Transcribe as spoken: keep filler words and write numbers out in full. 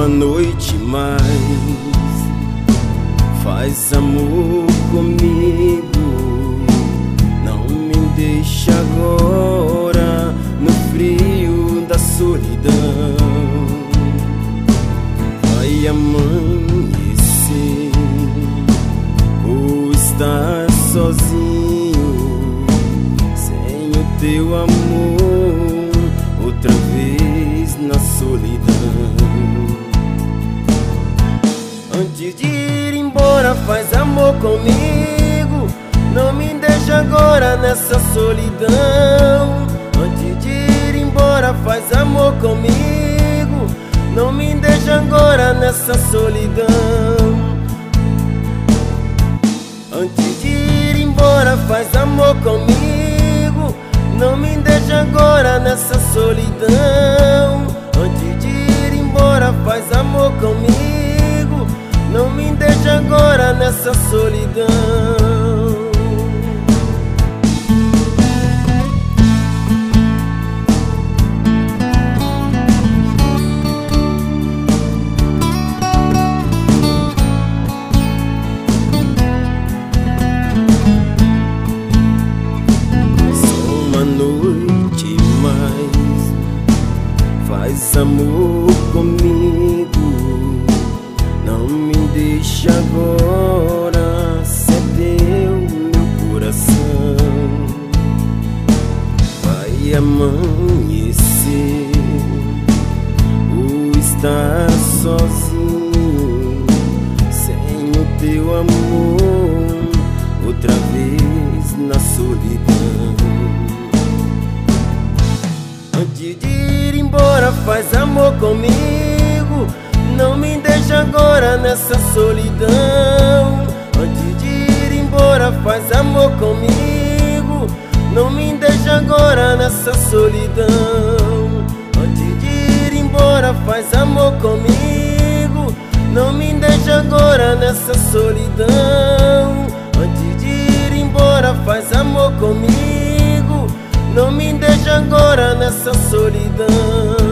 uma noite mais, faz amor comigo. Não me deixa agora no frio da solidão. Vai amanhecer, vou estar sozinho, sem o teu amor, outra vez na solidão. Antes de ir embora, faz amor comigo. Não me deixa agora nessa solidão. Antes de ir embora, faz amor comigo. Não me deixa agora nessa solidão. Antes de ir embora, faz amor comigo. Não me deixa agora nessa solidão. Antes de ir embora, faz amor comigo. Não me deixa agora nessa solidão. Noite mais, faz amor comigo. Não me deixa agora, cedeu meu coração. Vai amanhecer, vou estar sozinho, sem o teu amor, outra vez na solidão. Antes de ir embora, faz amor comigo. Não me deixa agora nessa solidão. Antes de ir embora, faz amor comigo. Não me deixa agora nessa solidão. Antes de ir embora, faz amor comigo. Não me deixa agora nessa solidão. Antes de ir embora, faz amor comigo. Não me deixa agora nessa solidão.